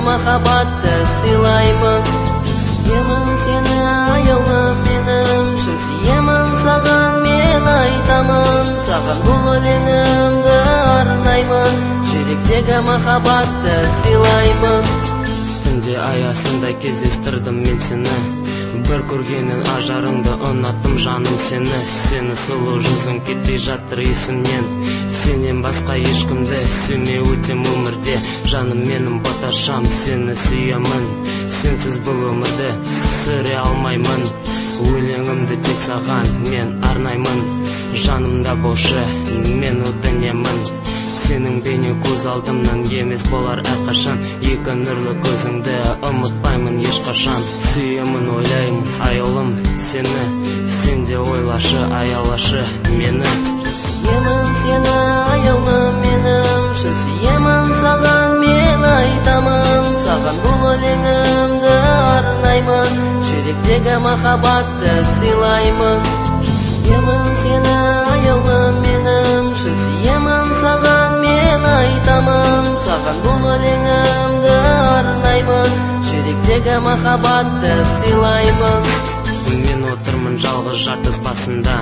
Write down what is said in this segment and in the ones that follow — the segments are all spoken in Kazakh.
махаббатты сыйлаймын. Сүйемін сені аяулым менім, шын сүйемін саған мен айтамын. Саған бұл өлеңімді арнаймын, жүректегі махаббатты сыйлаймын. Түнде аясында кездестірдім мен сені, бір көргеннен ажарыңды ұнаттым жаным сені. Сені сұлу жүзің кетпей жатыр есімнен, сенен басқа ешкімді сүймей өтем өмірде. Жаным менің баташам, сені сүйемін, сенсіз бұл өмірді сүре алмаймын. Өлеңімді тек саған мен арнаймын, жанымда болшы мен өтінемін. Сенің бейне көз алдымнан емес болар әрқашан, екі нұрлы көзіңді ұмытпаймын ешқашан. Сүйемін ойлаймын аяулым сені, сен де ойлашы аялашы мені. Сүйемін сені аяулым менім, шын сүйемін саған мен айтамын. Саған бұл өлеңімді арнаймын, жүректегі махаббатты сыйлаймын. Сүйемін сені аяулым менім, шын сүйемін саған мен айтамын. Саған бұл өлеңімді арнаймын, жүректегі махаббатты сыйлаймын. Мен отырмын жалғыз жартас басында,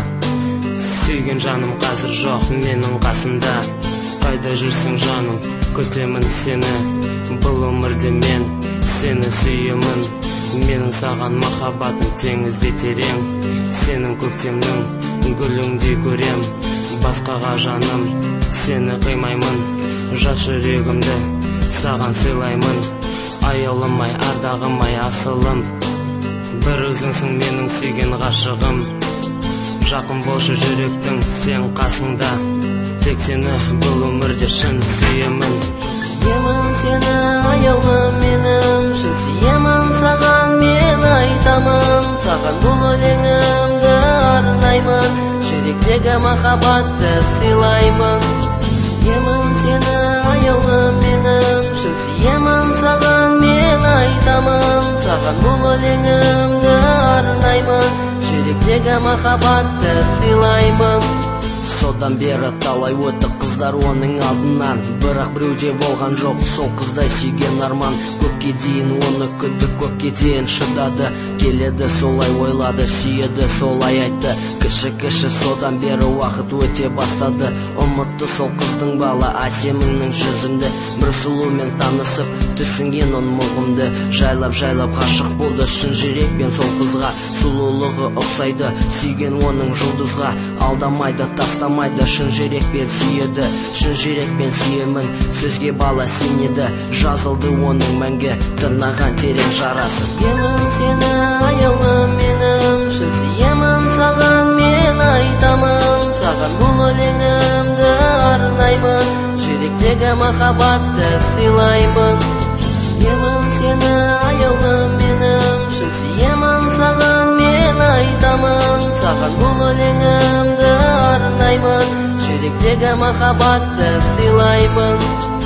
сүйген жаным қазір жоқ менің қасымда. Қайда жүрсің жаным, күтемін сені, бұл өмірде мен сені сүйемін. Менің саған махаббатым теңіздей терең, сенің көктемнің гүліңдей көрем. Басқаға жаным сені қимаймын, жат жүрегімді саған сыйлаймын. Аяулым-ай, ардағым-ай, асылым, бір өзіңсің менің сүйген ғашығым. Жақын болшы жүректің сен қасыңда, тек сені бұл өмірде шын сүйемін. Сүйемін сені аяулым менім, шын сүйемін саған мен айтамын. Саған бұл өлеңімді арнаймын, жүректегі махаббатты сыйлаймын. Сүйемін сені аяулым менім, шын сүйемін саған мен айтамын. Саған бұл өлеңімді арнаймын, жүректегі махаббатты сыйлаймын. Содан бері талай өтті қыздар оның алдынан, бірақ біреуде болған жоқ сол қыздай сүйген арман. Көпке дейін оны күтті, көпке дейін шыдады, келеді солай ойлады, сүйеді солай айтты. Кіші содан бері уақыт өте бастады, ұмытты сол қыздың бала әсемінің жүзінде. Бір сұлумен танысып түсінген он мұғымды, жайлап ғашық болды шын жүрекпен сол қызға. Сұлулығы ұқсайды сүйген оның жұлдызға, алдамайды тастамайды шын жүрекпен сүйеді. Шын жүрекпен сүйемін, сөзге бала сенеді, жазылды оның мәңгі тырнаған терең жарасы. Сүйемін сені аяулым менім, шын сүйемін саған мен айтамын. Саған бұл өлеңімді арнаймын, жүректегі махаббатты сыйлаймын. Сүйемін сені аяулым менім, шын сүйемін саған мен айтамын. Саған бұл өлеңімді арнаймын, жүректегі махаббатты сыйлаймын.